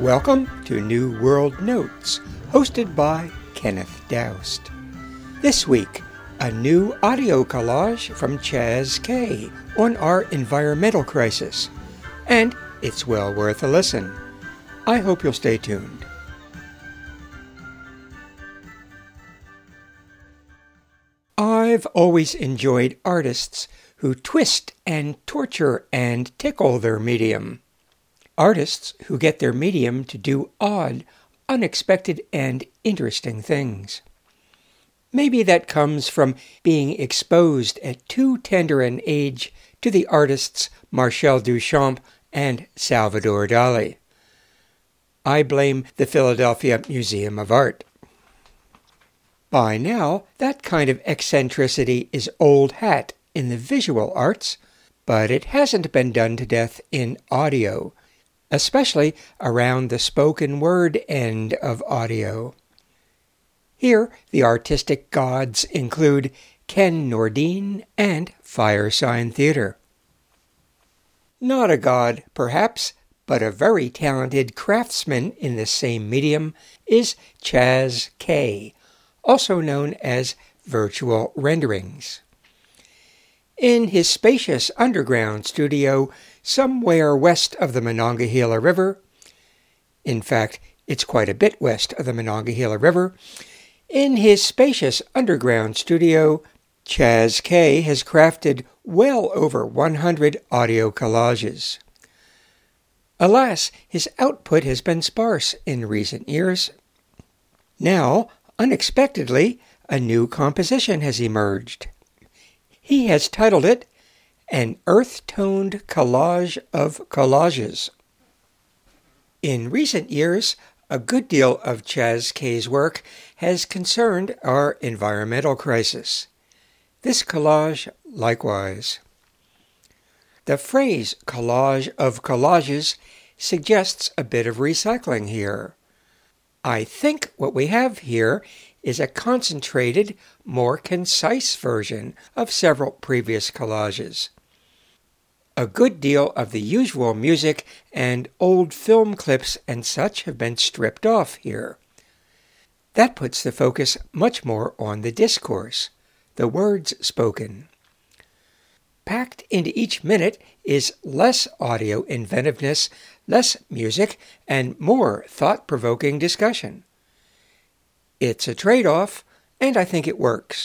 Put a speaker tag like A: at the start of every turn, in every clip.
A: Welcome to New World Notes, hosted by Kenneth Doust. This week, a new audio collage from Chaz K on our environmental crisis. And it's well worth a listen. I hope you'll stay tuned. I've always enjoyed artists who twist and torture and tickle their medium. Artists who get their medium to do odd, unexpected, and interesting things. Maybe that comes from being exposed at too tender an age to the artists Marcel Duchamp and Salvador Dali. I blame the Philadelphia Museum of Art. By now, that kind of eccentricity is old hat in the visual arts, but it hasn't been done to death in audio, especially around the spoken word end of audio. Here, the artistic gods include Ken Nordine and Firesign Theatre. Not a god, perhaps, but a very talented craftsman in the same medium is Chaz K, also known as Virtual Renderings. In his spacious underground studio somewhere west of the Monongahela River, in fact, it's quite a bit west of the Monongahela River, in his spacious underground studio, Chaz K has crafted well over 100 audio collages. Alas, his output has been sparse in recent years. Now, unexpectedly, a new composition has emerged. He has titled it An Earth-Toned Collage of Collages. In recent years, a good deal of Chaz K's work has concerned our environmental crisis. This collage likewise. The phrase collage of collages suggests a bit of recycling here. I think what we have here is a concentrated, more concise version of several previous collages. A good deal of the usual music and old film clips and such have been stripped off here. That puts the focus much more on the discourse, the words spoken. Packed into each minute is less audio inventiveness, less music, and more thought-provoking discussion. It's a trade-off, and I think it works.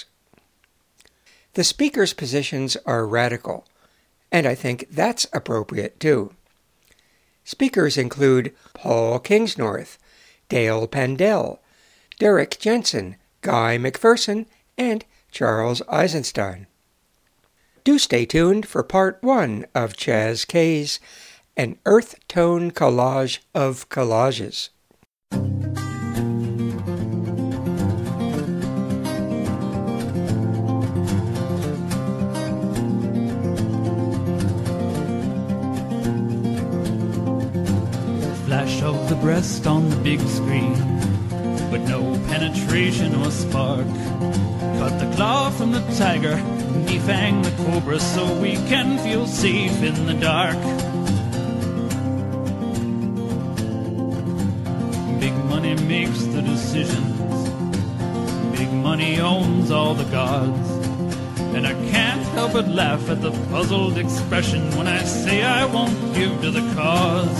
A: The speakers' positions are radical, and I think that's appropriate too. Speakers include Paul Kingsnorth, Dale Pendell, Derek Jensen, Guy McPherson, and Charles Eisenstein. Do stay tuned for part 1 of Chaz K's An Earth-Tone Collage of Collages.
B: Flash of the breast on the big screen, but no penetration or spark. Cut the claw from the tiger, defang the cobra, so we can feel safe in the dark. Big money makes the decisions. Big money owns all the gods. And I can't help but laugh at the puzzled expression when I say I won't give to the cause.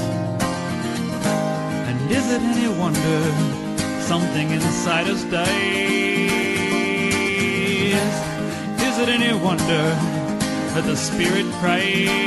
B: And is it any wonder something inside us dies? Is it any wonder that the spirit cries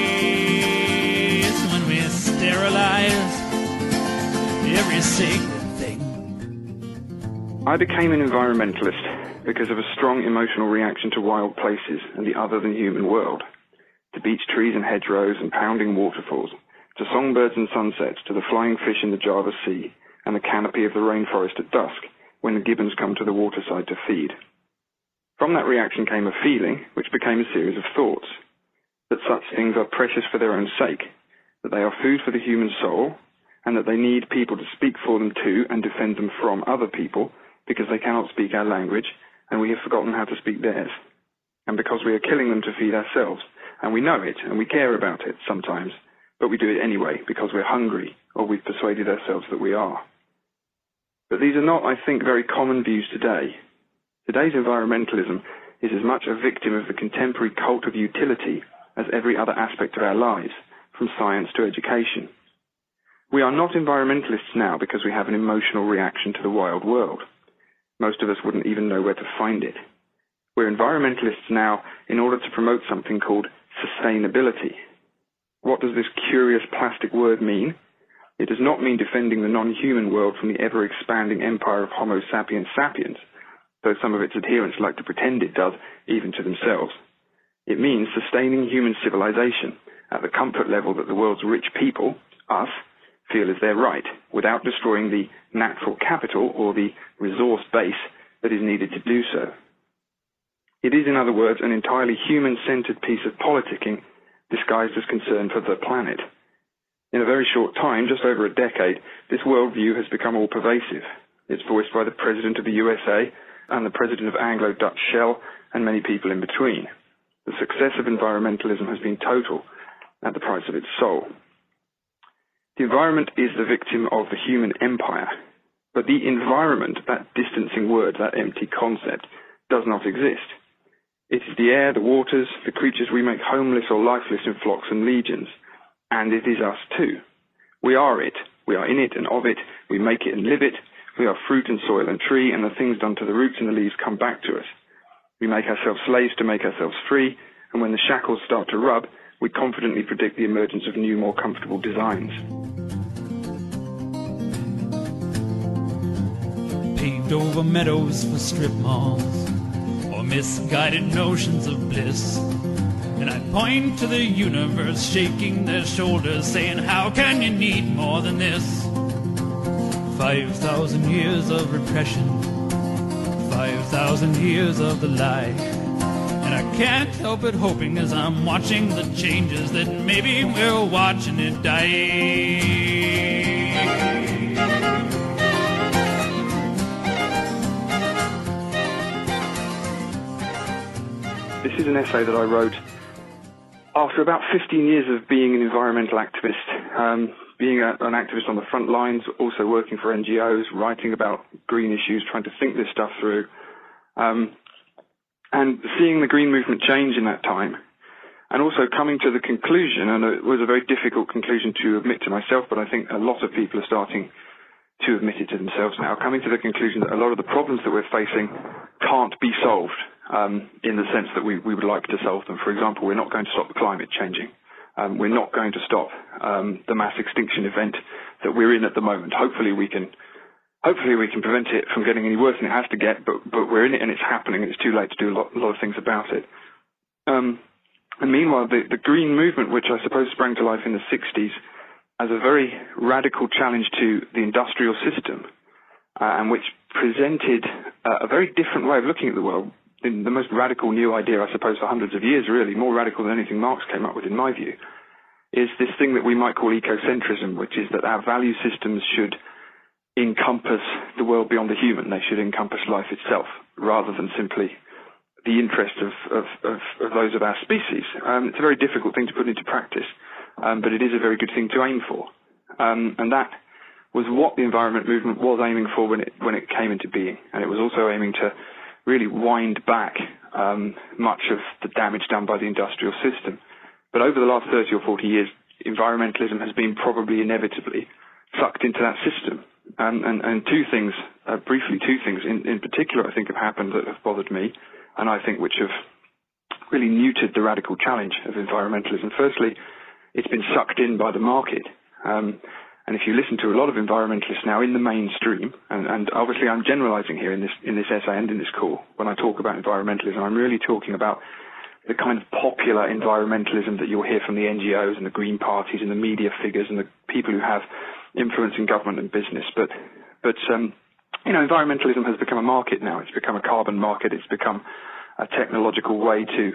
B: when we sterilize every sacred thing?
C: I became an environmentalist because of a strong emotional reaction to wild places and the other-than-human world, to beech trees and hedgerows and pounding waterfalls, to songbirds and sunsets, to the flying fish in the Java Sea and the canopy of the rainforest at dusk when the gibbons come to the waterside to feed. From that reaction came a feeling, which became a series of thoughts, that such things are precious for their own sake, that they are food for the human soul, and that they need people to speak for them to and defend them from other people because they cannot speak our language and we have forgotten how to speak theirs, and because we are killing them to feed ourselves, and we know it and we care about it sometimes, but we do it anyway because we're hungry or we've persuaded ourselves that we are. But these are not, I think, very common views today. Today's environmentalism is as much a victim of the contemporary cult of utility as every other aspect of our lives, from science to education. We are not environmentalists now because we have an emotional reaction to the wild world. Most of us wouldn't even know where to find it. We're environmentalists now in order to promote something called sustainability. What does this curious plastic word mean? It does not mean defending the non-human world from the ever-expanding empire of Homo sapiens sapiens, though some of its adherents like to pretend it does, even to themselves. It means sustaining human civilization at the comfort level that the world's rich people, us, feel is their right, without destroying the natural capital or the resource base that is needed to do so. It is, in other words, an entirely human-centered piece of politicking disguised as concern for the planet. In a very short time, just over a decade, this worldview has become all-pervasive. It's voiced by the President of the USA and the President of Anglo-Dutch Shell and many people in between. The success of environmentalism has been total at the price of its soul. The environment is the victim of the human empire, but the environment, that distancing word, that empty concept, does not exist. It is the air, the waters, the creatures we make homeless or lifeless in flocks and legions, and it is us too. We are it. We are in it and of it. We make it and live it. We are fruit and soil and tree, and the things done to the roots and the leaves come back to us. We make ourselves slaves to make ourselves free, and when the shackles start to rub, we confidently predict the emergence of new, more comfortable designs.
B: Paved over meadows for strip malls, or misguided notions of bliss. And I point to the universe, shaking their shoulders, saying, how can you need more than this? 5,000 years of repression, 5,000 years of the lie. And I can't help but hoping as I'm watching the changes that maybe we're watching it die.
C: This is an essay that I wrote after about 15 years of being an environmental activist, being an activist on the front lines, also working for NGOs, writing about green issues, trying to think this stuff through, and seeing the green movement change in that time, and also coming to the conclusion, and it was a very difficult conclusion to admit to myself, but I think a lot of people are starting to admit it to themselves now, coming to the conclusion that a lot of the problems that we're facing can't be solved in the sense that we would like to solve them. For example, we're not going to stop the climate changing. We're not going to stop the mass extinction event that we're in at the moment. Hopefully we can prevent it from getting any worse than it has to get, but we're in it and it's happening and it's too late to do a lot of things about it. And meanwhile, the green movement, which I suppose sprang to life in the 60s as a very radical challenge to the industrial system, and which presented a very different way of looking at the world, in the most radical new idea, I suppose, for hundreds of years, really, more radical than anything Marx came up with, in my view, is this thing that we might call ecocentrism, which is that our value systems should encompass the world beyond the human. They should encompass life itself, rather than simply the interests of those of our species. It's a very difficult thing to put into practice, but it is a very good thing to aim for. And that was what the environment movement was aiming for when it came into being. And it was also aiming to really wind back much of the damage done by the industrial system. But over the last 30 or 40 years, environmentalism has been probably inevitably sucked into that system. And two things in particular I think have happened that have bothered me, and I think which have really neutered the radical challenge of environmentalism. Firstly, it's been sucked in by the market. And if you listen to a lot of environmentalists now in the mainstream, and obviously I'm generalizing here in this essay and in this call, when I talk about environmentalism, I'm really talking about the kind of popular environmentalism that you'll hear from the NGOs and the green parties and the media figures and the people who have influence in government and business. But environmentalism has become a market now. It's become a carbon market. It's become a technological way to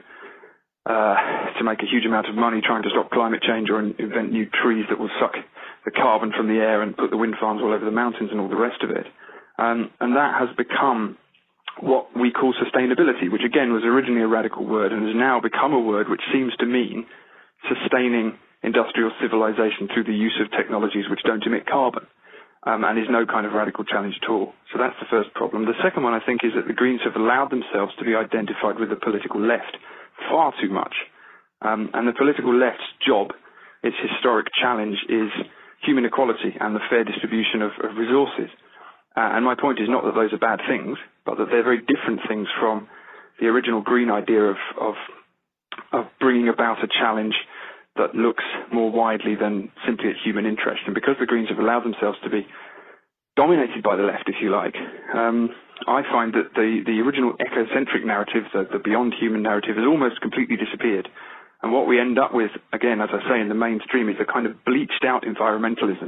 C: make a huge amount of money trying to stop climate change or invent new trees that will suck the carbon from the air and put the wind farms all over the mountains and all the rest of it. And that has become what we call sustainability, which again was originally a radical word and has now become a word which seems to mean sustaining industrial civilization through the use of technologies which don't emit carbon, and is no kind of radical challenge at all. So that's the first problem. The second one, I think, is that the Greens have allowed themselves to be identified with the political left far too much. And the political left's job, its historic challenge, is human equality and the fair distribution of resources. And my point is not that those are bad things, but that they're very different things from the original Green idea of bringing about a challenge that looks more widely than simply at human interest. And because the Greens have allowed themselves to be dominated by the left, if you like, I find that the original ecocentric narrative, the beyond human narrative, has almost completely disappeared. And what we end up with, again, as I say, in the mainstream, is a kind of bleached out environmentalism.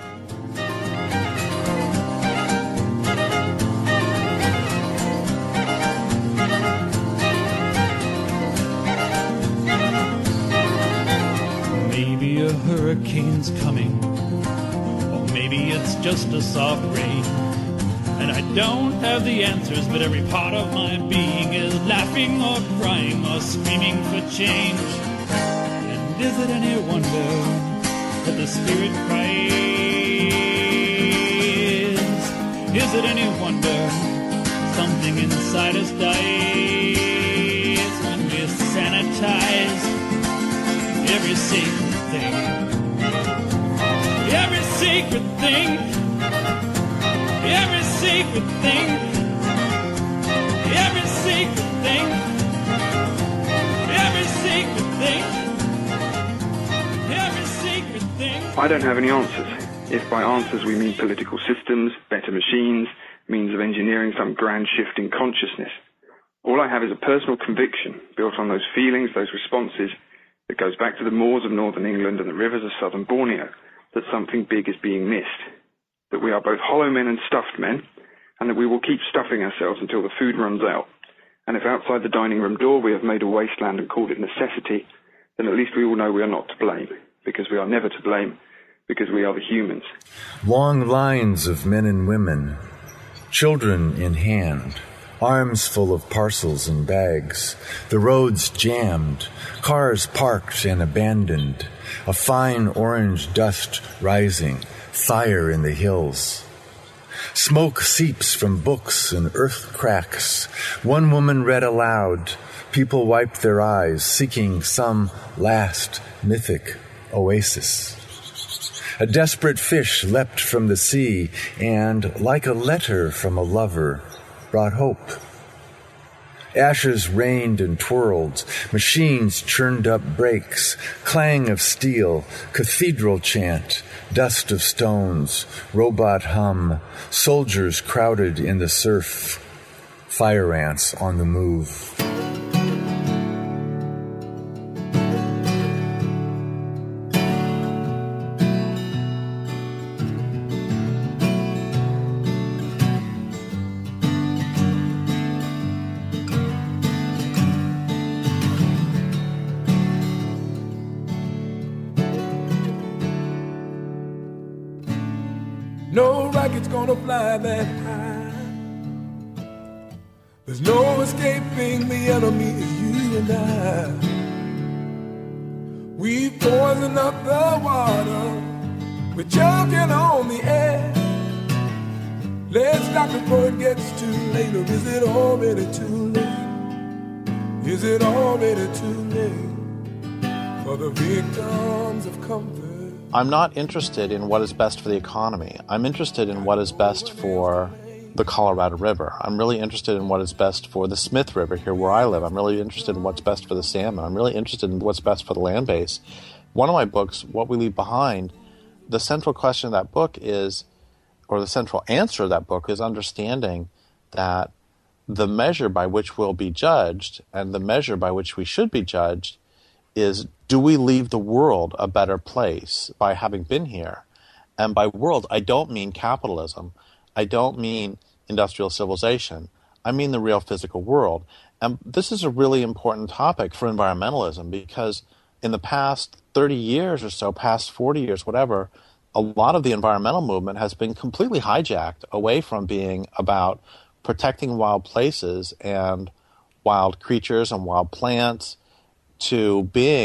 B: Maybe a hurricane's coming, or maybe it's just a soft rain. And I don't have the answers, but every part of my being is laughing or crying or screaming for change. And is it any wonder that the spirit cries? Is it any wonder something inside us dies when we sanitize every sacred thing? Every sacred thing. Every sacred thing, every sacred thing, every sacred thing, every sacred thing.
C: I don't have any answers. If by answers we mean political systems, better machines, means of engineering some grand shift in consciousness. All I have is a personal conviction built on those feelings, those responses, that goes back to the moors of northern England and the rivers of southern Borneo, that something big is being missed. That we are both hollow men and stuffed men, and that we will keep stuffing ourselves until the food runs out. And if outside the dining room door we have made a wasteland and called it necessity, then at least we will know we are not to blame, because we are never to blame, because we are the humans.
D: Long lines of men and women, children in hand, arms full of parcels and bags, the roads jammed, cars parked and abandoned, a fine orange dust rising, fire in the hills. Smoke seeps from books and earth cracks. One woman read aloud. People wiped their eyes, seeking some last mythic oasis. A desperate fish leapt from the sea and, like a letter from a lover, brought hope. Ashes rained and twirled, machines churned up brakes, clang of steel, cathedral chant, dust of stones, robot hum, soldiers crowded in the surf, fire ants on the move.
E: No rocket's gonna fly that high. There's no escaping the enemy, it's you and I. We poison up the water, we're choking on the air. Let's stop before it gets too late, or is it already too late? Is it already too late for the victims of comfort?
F: I'm not interested in what is best for the economy. I'm interested in what is best for the Colorado River. I'm really interested in what is best for the Smith River here where I live. I'm really interested in what's best for the salmon. I'm really interested in what's best for the land base. One of my books, What We Leave Behind, the central question of that book is, or the central answer of that book is understanding that the measure by which we'll be judged and the measure by which we should be judged is, do we leave the world a better place by having been here? And by world, I don't mean capitalism. I don't mean industrial civilization. I mean the real physical world. And this is a really important topic for environmentalism because in the past 30 years or so, past 40 years, whatever, a lot of the environmental movement has been completely hijacked away from being about protecting wild places and wild creatures and wild plants to being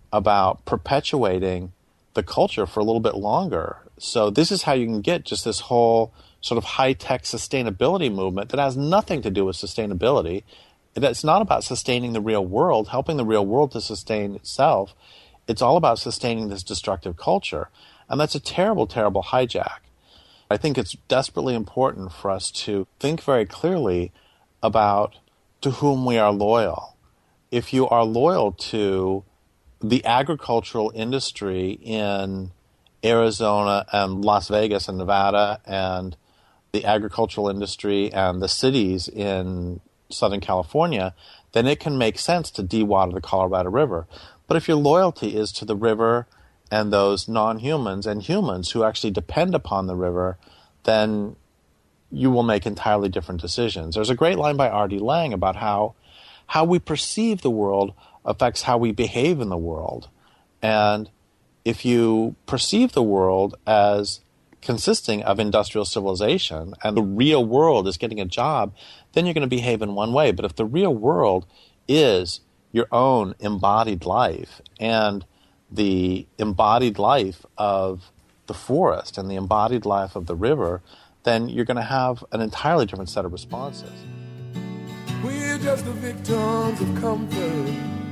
F: about perpetuating the culture for a little bit longer. So this is how you can get just this whole sort of high-tech sustainability movement that has nothing to do with sustainability. It's not about sustaining the real world, helping the real world to sustain itself. It's all about sustaining this destructive culture. And that's a terrible, terrible hijack. I think it's desperately important for us to think very clearly about to whom we are loyal. If you are loyal to the agricultural industry in Arizona and Las Vegas and Nevada, and the agricultural industry and the cities in Southern California, then it can make sense to dewater the Colorado River. But if your loyalty is to the river and those non-humans and humans who actually depend upon the river, then you will make entirely different decisions. There's a great line by R.D. Laing about how we perceive the world affects how we behave in the world. And if you perceive the world as consisting of industrial civilization and the real world is getting a job, then you're going to behave in one way. But if the real world is your own embodied life and the embodied life of the forest and the embodied life of the river, then you're going to have an entirely different set of responses.
E: We're just the victims of comfort,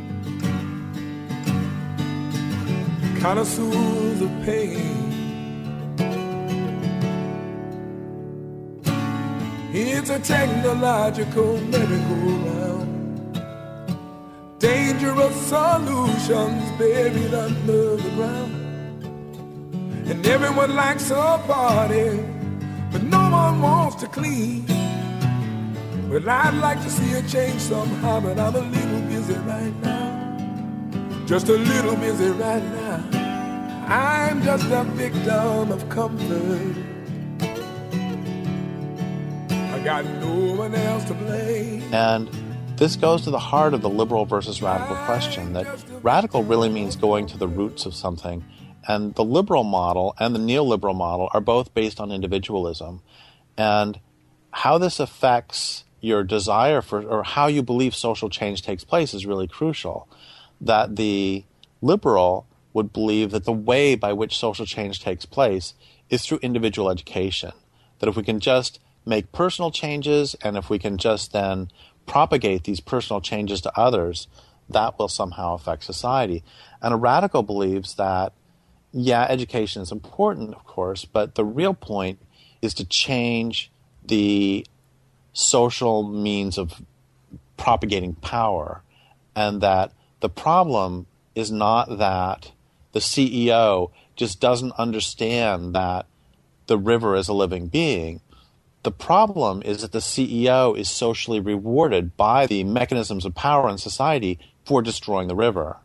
E: connoisseurs of pain. It's a technological merry-go-round, dangerous solutions buried under the ground. And everyone likes a party, but no one wants to clean. Well, I'd like to see a change somehow, but I'm a little busy right now. Just a little busy right now. I'm just a victim of comfort. I got no one else to blame.
F: And this goes to the heart of the liberal versus radical question, that radical really means going to the roots of something. And the liberal model and the neoliberal model are both based on individualism. And how this affects your desire for, or how you believe social change takes place, is really crucial. That the liberal would believe that the way by which social change takes place is through individual education. That if we can just make personal changes, and if we can just then propagate these personal changes to others, that will somehow affect society. And a radical believes that, yeah, education is important, of course, but the real point is to change the social means of propagating power, and that the problem is not that the CEO just doesn't understand that the river is a living being. The problem is that the CEO is socially rewarded by the mechanisms of power in society for destroying the river.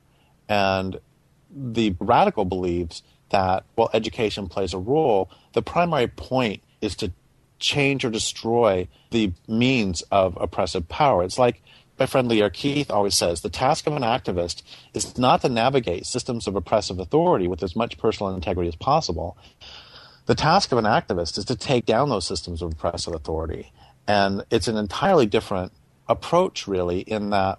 F: And the radical believes that, while education plays a role, the primary point is to change or destroy the means of oppressive power. It's like my friend Lierre Keith always says, the task of an activist is not to navigate systems of oppressive authority with as much personal integrity as possible. The task of an activist is to take down those systems of oppressive authority. And it's an entirely different approach, really, in that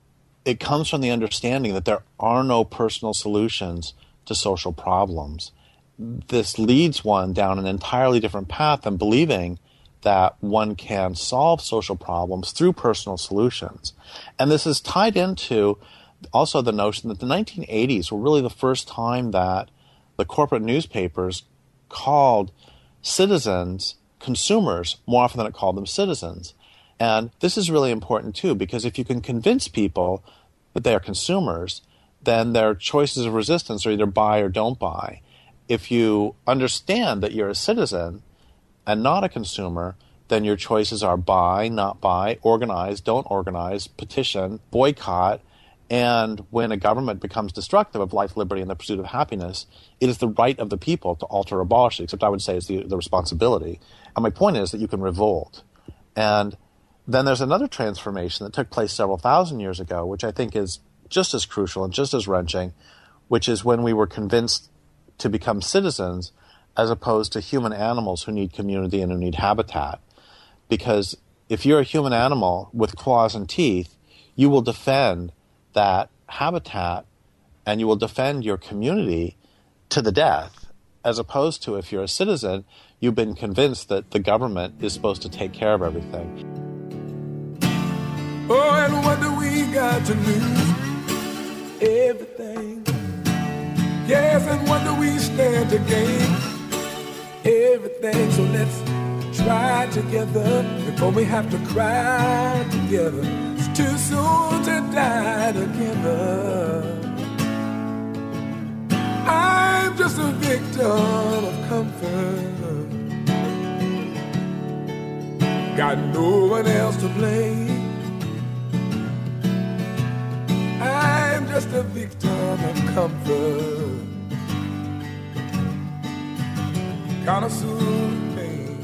F: it comes from the understanding that there are no personal solutions to social problems. This leads one down an entirely different path than believing that one can solve social problems through personal solutions. And this is tied into also the notion that the 1980s were really the first time that the corporate newspapers called citizens consumers more often than it called them citizens. And this is really important too, because if you can convince people that they are consumers, then their choices of resistance are either buy or don't buy. If you understand that you're a citizen and not a consumer, then your choices are buy, not buy, organize, don't organize, petition, boycott. And when a government becomes destructive of life, liberty, and the pursuit of happiness, it is the right of the people to alter or abolish it, except I would say it's the responsibility. And my point is that you can revolt. And then there's another transformation that took place several thousand years ago, which I think is just as crucial and just as wrenching, which is when we were convinced to become citizens as opposed to human animals who need community and who need habitat. Because if you're a human animal with claws and teeth, you will defend that habitat and you will defend your community to the death, as opposed to if you're a citizen, you've been convinced that the government is supposed to take care of everything.
E: Oh, and what do we got to lose? Everything. Yes, and what do we stand to gain? Everything. So let's try together before we have to cry together. It's too soon to die together. I'm just a victim of comfort. Got no one else to blame. I'm just a victim of comfort. Gotta soothe pain.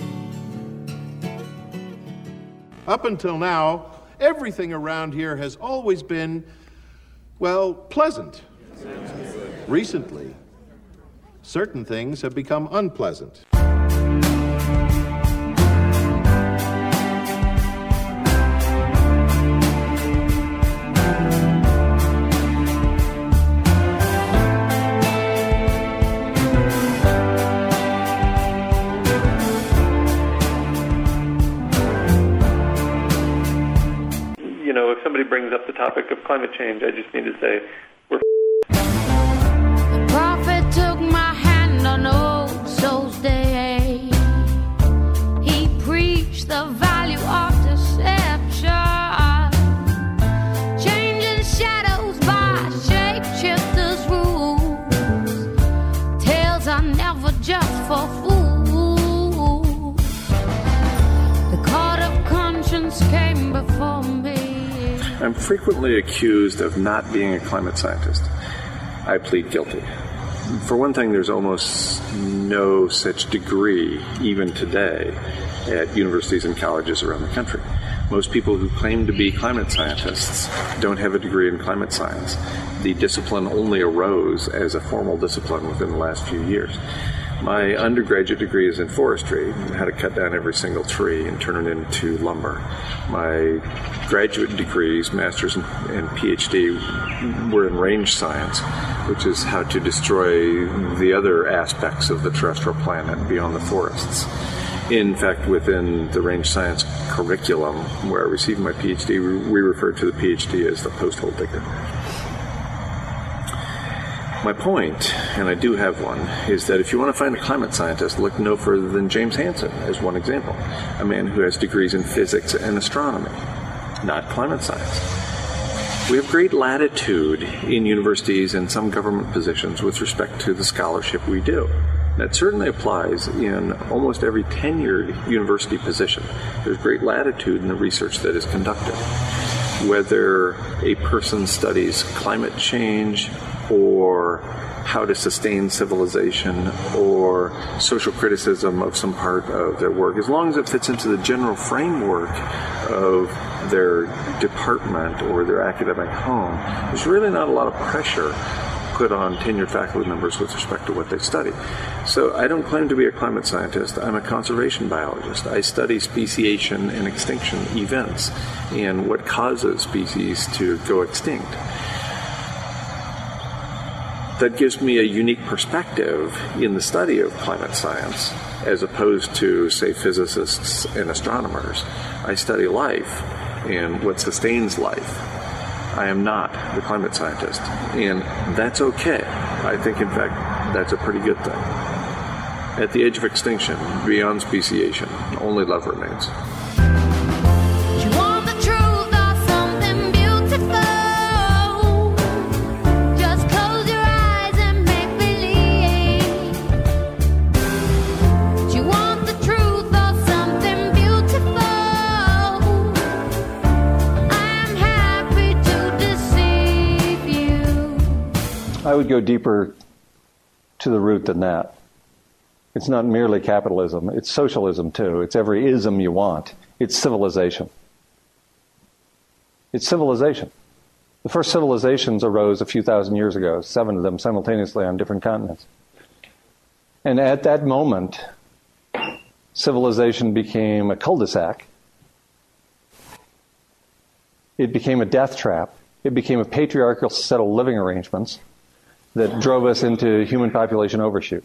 G: Up until now, everything around here has always been, well, pleasant. Recently, certain things have become unpleasant.
H: You know, if somebody brings up the topic of climate change, I just need to say, we're
I: The prophet took my hand on Old Souls Day. He preached the value of deception, changing shadows by shapeshifters' rules. Tales are never just for fools. The court of conscience came before me.
J: I'm frequently accused of not being a climate scientist. I plead guilty. For one thing, there's almost no such degree, even today, at universities and colleges around the country. Most people who claim to be climate scientists don't have a degree in climate science. The discipline only arose as a formal discipline within the last few years. My undergraduate degree is in forestry, how to cut down every single tree and turn it into lumber. My graduate degrees, master's and PhD, were in range science, which is how to destroy the other aspects of the terrestrial planet beyond the forests. In fact, within the range science curriculum where I received my PhD, we refer to the PhD as the post-hole digger. My point, and I do have one, is that if you want to find a climate scientist, look no further than James Hansen as one example, a man who has degrees in physics and astronomy, not climate science. We have great latitude in universities and some government positions with respect to the scholarship we do. That certainly applies in almost every tenured university position. There's great latitude in the research that is conducted. Whether a person studies climate change or how to sustain civilization or social criticism of some part of their work, as long as it fits into the general framework of their department or their academic home, there's really not a lot of pressure put on tenured faculty members with respect to what they study. So I don't claim to be a climate scientist. I'm a conservation biologist. I study speciation and extinction events and what causes species to go extinct. That gives me a unique perspective in the study of climate science as opposed to, say, physicists and astronomers. I study life and what sustains life. I am not the climate scientist, and that's okay. I think, in fact, that's a pretty good thing. At the edge of extinction, beyond speciation, only love remains.
I: You want the truth or something beautiful? Just close your eyes and make believe. You want the truth or something beautiful? I'm happy to deceive you.
K: I would go deeper to the root than that. It's not merely capitalism, it's socialism too. It's every ism you want. It's civilization. It's civilization. The first civilizations arose a few thousand years ago, 7 of them simultaneously on different continents. And at that moment, civilization became a cul-de-sac. It became a death trap. It became a patriarchal set of living arrangements that drove us into human population overshoot.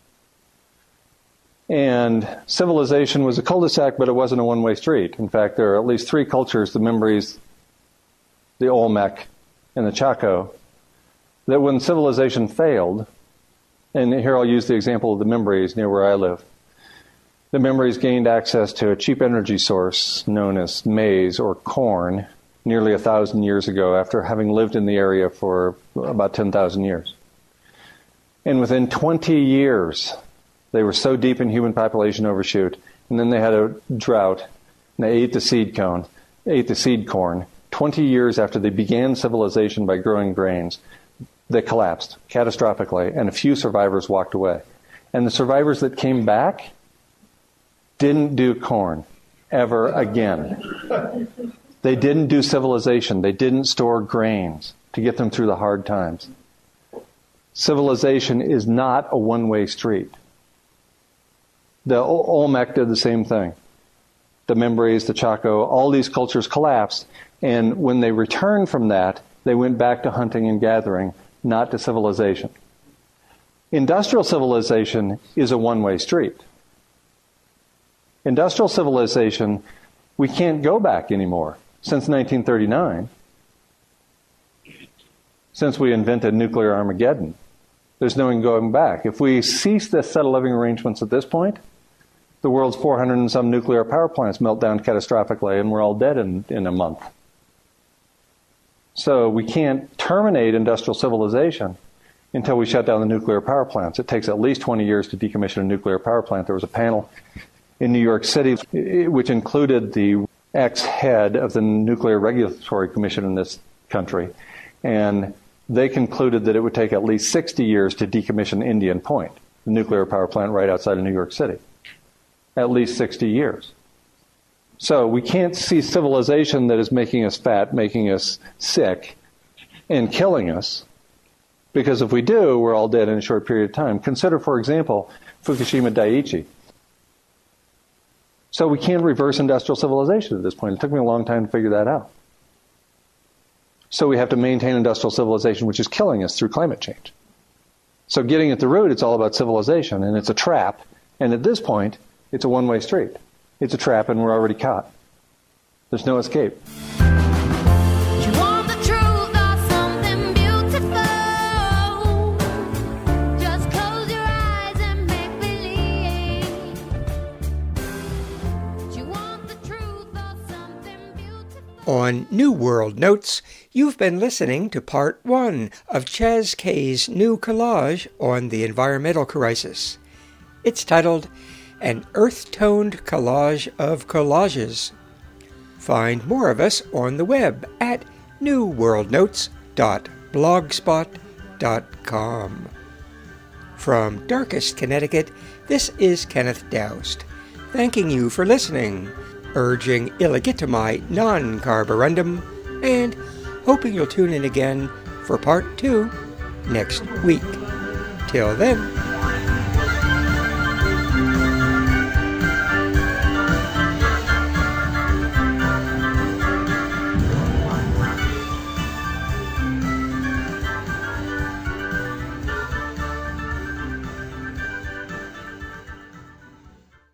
K: And civilization was a cul-de-sac, but it wasn't a one-way street. In fact, there are at least three cultures, the Mimbres, the Olmec, and the Chaco, that when civilization failed, and here I'll use the example of the Mimbres near where I live. The Mimbres gained access to a cheap energy source known as maize or corn nearly 1,000 years ago after having lived in the area for about 10,000 years. And within 20 years, they were so deep in human population overshoot, and then they had a drought, and they ate the seed corn. 20 years after they began civilization by growing grains, they collapsed catastrophically, and a few survivors walked away. And the survivors that came back didn't do corn ever again. They didn't do civilization. They didn't store grains to get them through the hard times. Civilization is not a one-way street. The Olmec did the same thing. The Mimbres, the Chaco, all these cultures collapsed, and when they returned from that, they went back to hunting and gathering, not to civilization. Industrial civilization is a one-way street. Industrial civilization, we can't go back anymore. Since 1939, since we invented nuclear Armageddon, there's no going back. If we cease this set of living arrangements at this point, the world's 400 and some nuclear power plants melt down catastrophically, and we're all dead in a month. So we can't terminate industrial civilization until we shut down the nuclear power plants. It takes at least 20 years to decommission a nuclear power plant. There was a panel in New York City which included the ex-head of the Nuclear Regulatory Commission in this country, and they concluded that it would take at least 60 years to decommission Indian Point, the nuclear power plant right outside of New York City. At least 60 years. So we can't see civilization that is making us fat, making us sick, and killing us, because if we do, we're all dead in a short period of time. Consider, for example, Fukushima Daiichi. So we can't reverse industrial civilization at this point. It took me a long time to figure that out. So we have to maintain industrial civilization, which is killing us through climate change. So getting at the root, it's all about civilization, and it's a trap. And at this point, it's a one-way street. It's a trap, and we're already caught. There's no escape.
A: On New World Notes, you've been listening to Part 1 of Chaz K's new collage on the environmental crisis. It's titled An Earth-Toned Collage of Collages. Find more of us on the web at newworldnotes.blogspot.com. From Darkest, Connecticut, this is Kenneth Doust, thanking you for listening, urging illegitimi non-carborundum, and hoping you'll tune in again for Part 2 next week. Till then,